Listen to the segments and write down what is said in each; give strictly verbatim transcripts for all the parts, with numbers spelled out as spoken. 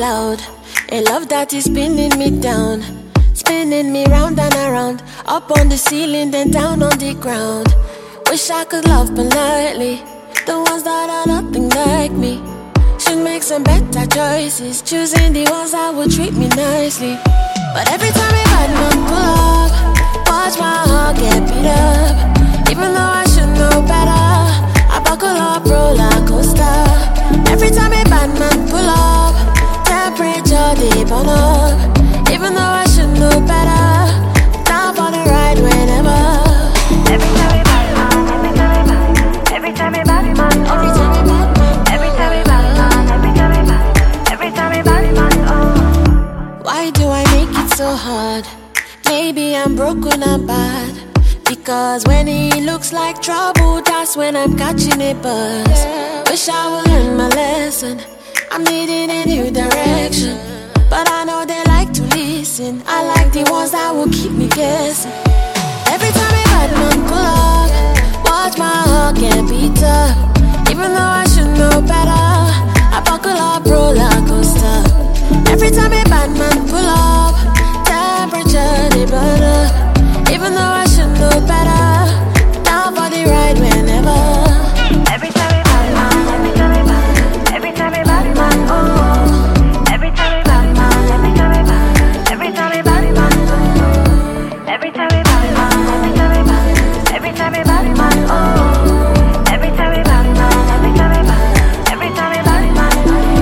loud. A love that is spinning me down, spinning me round and around, up on the ceiling, then down on the ground. Wish I could love politely. The ones that are nothing like me should make some better choices, choosing the ones that will treat me nicely. But every time a bad man pull up, watch my heart get beat up. Even though I should know better, I buckle up, roller coaster. Every time a bad man pull up, temperature they burn up. Even though I should know better, down for the ride whenever. Every time a bad man, every time a bad man, every time a bad man, oh. Every time a bad man, every time a bad, every time a bad man, oh. Why do I make it so hard? Maybe I'm broken and bad. Because when he looks like trouble, that's when I'm catching a buzz. Wish I would learn my lesson. I'm needing a new direction, but I know they like to listen. I like the ones that will keep me guessing. Every time a bad man pull up, watch my heart get beat up. Even though I should know better, I buckle up, roller coaster. Every time a bad man pull up, temperature they burn up. Even though I should know better, down for the ride whenever. Every time a bad man, every time a bad, every time a bad man, oh. Every time a bad man, every time a bad, every time a bad man, oh. Every time a bad man, every time a bad, every time a bad man, oh. Every time a bad man, every time a bad, every time a bad man,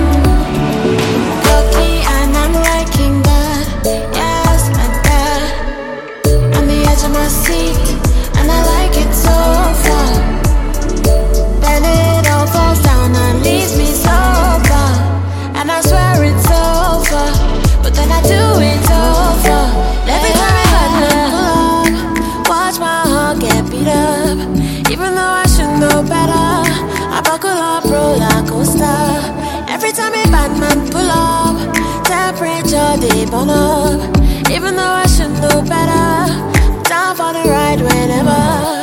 oh. Lucky and I'm liking that, yes and that. On the edge of my seat, and I like it so far. Then it all falls down and leaves me so far. And I swear it's over, but then I do it over. Every time a bad man pull up, watch my heart get beat up. Even though I should know better, I buckle up, roller coaster. Every time a bad man pull up, temperature they burn up. Even though I should know better, down for the ride whenever.